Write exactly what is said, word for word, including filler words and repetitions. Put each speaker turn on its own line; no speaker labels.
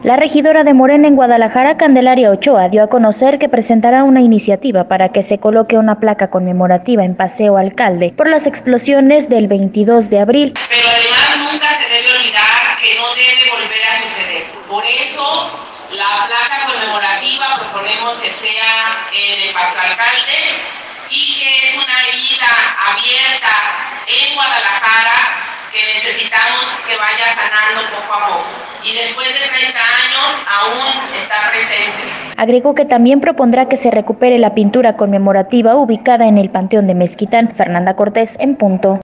La regidora de Morena en Guadalajara, Candelaria Ochoa, dio a conocer que presentará una iniciativa para que se coloque una placa conmemorativa en Paseo Alcalde por las explosiones del veintidós de abril.
Pero además nunca se debe olvidar que no debe volver a suceder. Por eso la placa conmemorativa proponemos que sea en el Paseo Alcalde y que es una herida abierta en Guadalajara que necesitamos que vaya sanando poco a poco. Y después de treinta años aún está presente.
Agregó que también propondrá que se recupere la pintura conmemorativa ubicada en el Panteón de Mezquitán. Fernanda Cortés, en punto.